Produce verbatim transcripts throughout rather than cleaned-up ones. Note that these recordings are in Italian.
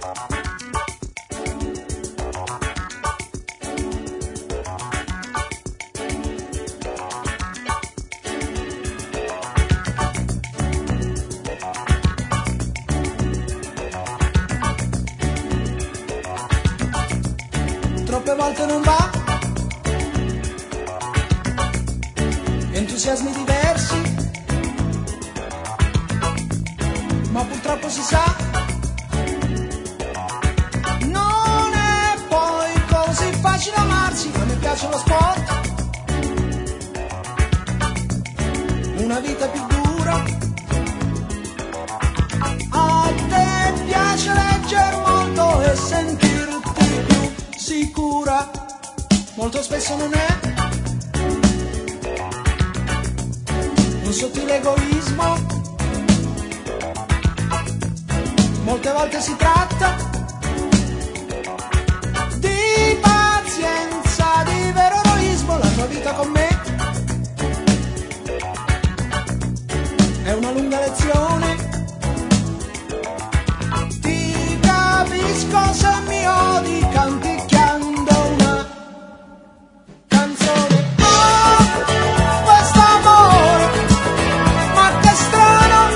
Troppe volte non va, entusiasmi diversi, ma purtroppo si sa, non è poi così facile amarsi. A me piace lo sport, una vita più dura, a te piace leggere molto e sentirti più sicura, molto spesso non è un sottile egoismo, molte volte si tratta di pazienza, di vero eroismo. La tua vita con me è una lunga lezione, ti capisco se mi odi canticchiando una canzone. Oh, quest'amore, ma che strano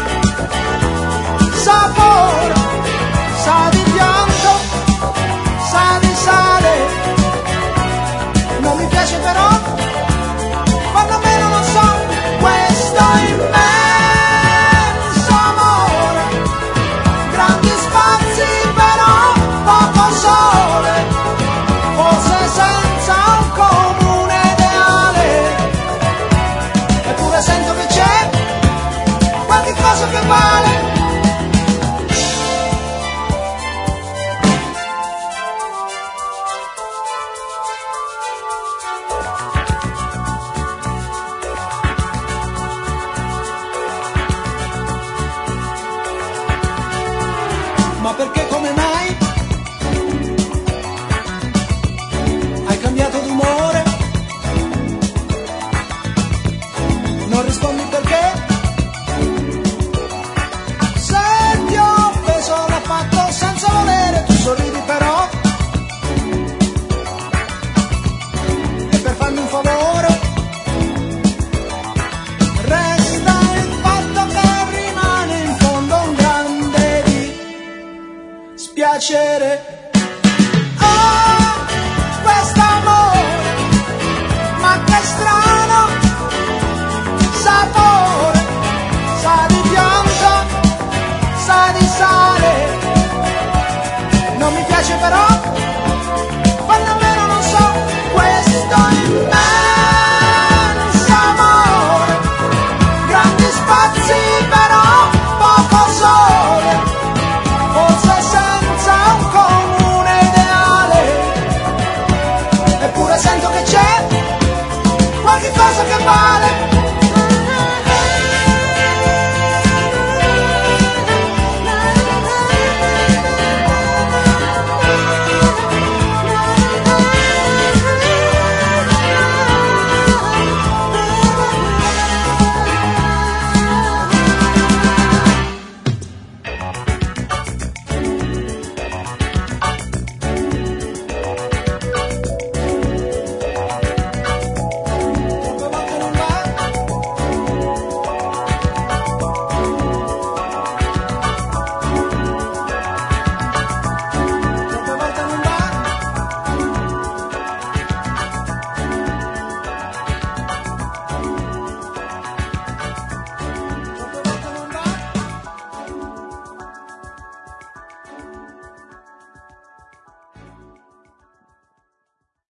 sapore, sa di pianto, sa di sale, non mi piace però, quando meno non so, questo immenso amore, grandi spazi però poco sole, forse senza un comune ideale, eppure sento che c'è qualche cosa che vale. Ma perché, come mai hai cambiato d'umore? Non rispondi perché? Se ti ho offeso l'ho fatto senza volere, tu sorridi però, e per farmi un favore resta il fatto che rimane in fondo un grande dispiacere. Oh, quest'amore, ma che strano sapore, sa di pianto, sa di sale, non mi piace però,